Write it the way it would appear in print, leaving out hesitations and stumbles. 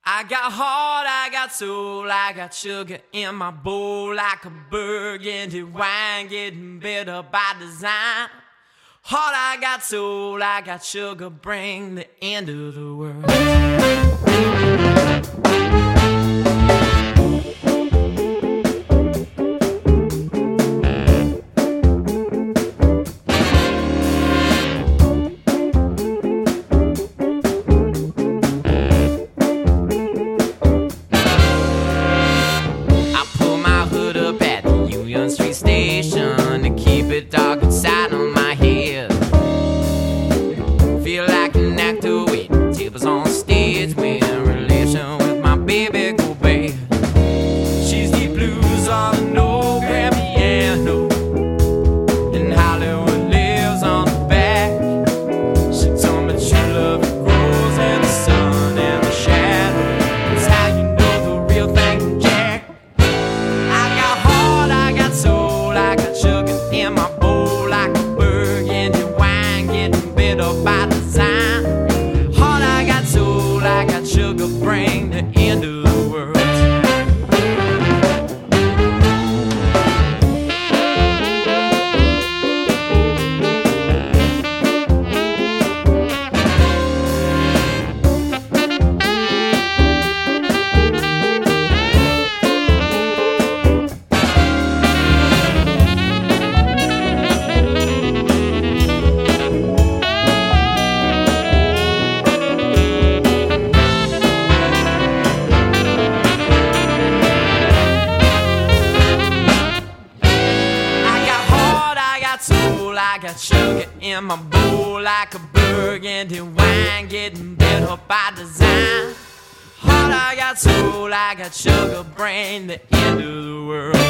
I got heart, I got soul, I got sugar in my bowl, like a burgundy wine getting bitter by design. Heart, I got soul, I got sugar, bring the end of the world. Street station to keep it dark inside on my head. Feel like an actor waiting tables on stage when in relation with my baby go bad. She's deep blues on an old grand piano, and Hollywood lives on the back. She told me true love grows in the sun and the shadow. That's how you know the real thing, Jack. I got heart, I got soul, I got sugar in my bowl, like a burgundy wine getting bitter by design. Heart, I got soul, I got sugar, bring the end of the world. Soul, I got sugar in my bowl, like a burgundy wine getting bitter by design. Heart, I got soul, I got sugar, brain, the end of the world.